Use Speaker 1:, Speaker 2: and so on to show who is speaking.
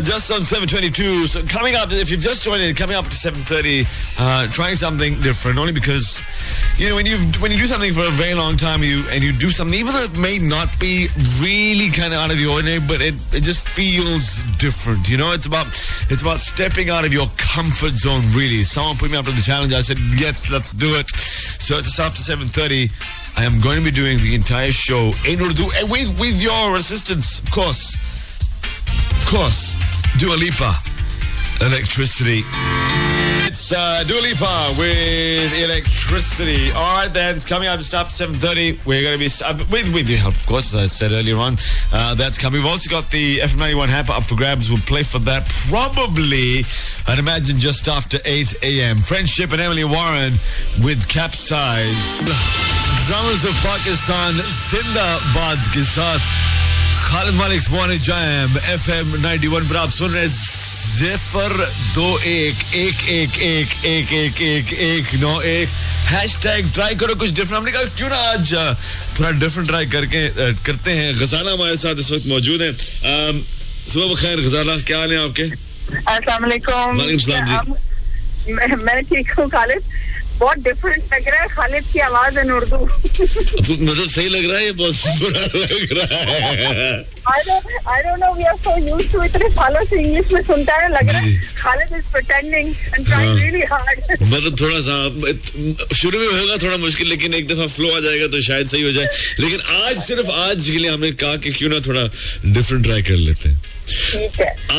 Speaker 1: just on 7:22. So coming up, if you've just joined in, coming up to 7:30, trying something different. Only because, you know, when you do something for a very long time, and you do something, even though it may not be really kind of out of the ordinary, but it just feels different. You know, it's about stepping out of your comfort zone. Really, someone put me up to the challenge. I said, yes, let's do it. So just after 7:30. I am going to be doing the entire show in Urdu with your assistance, of course. Of course, Dua Lipa, Electricity. It's Dua Lipa with Electricity. All right, then, it's coming out just after 7:30. We're going to be, with your help, of course, as I said earlier on. That's coming. We've also got the FM91 Hamper up for grabs. We'll play for that probably, I'd imagine, just after 8 a.m. Friendship and Emily Warren with Capsize. Drummers of Pakistan, Zindabad के साथ खालिद मालिक morning jam FM 91 पर आप सुन रहे 02111111191 hashtag try करो कुछ different. हमने कहा क्यों ना आज थोड़ा डिफरेंट ट्राई करते हैं. गजाला हमारे साथ इस वक्त मौजूद हैं. सुबह बखैर गजाला, क्या हाल है आपके?
Speaker 2: अस्सलाम वालेकुम.
Speaker 1: वालेकुम सलाम जी.
Speaker 2: मैं ठीक हूँ खालिद. बहुत डिफरेंट लग रहा है खालिद की आवाज इन उर्दू.
Speaker 1: मतलब सही लग रहा है, ये बहुत बुरा लग रहा है.
Speaker 2: I don't know, we are so used to इतने सालों से इंग्लिश में सुनता है, लग रहा है Khalid is pretending and trying really hard.
Speaker 1: मतलब थोड़ा सा शुरू में होगा थोड़ा मुश्किल, लेकिन एक दफा फ्लो आ जाएगा तो शायद सही हो जाए. लेकिन आज सिर्फ आज के लिए हमने कहा कि क्यों ना थोड़ा डिफरेंट ट्राई कर लेते हैं.
Speaker 2: ठीक है.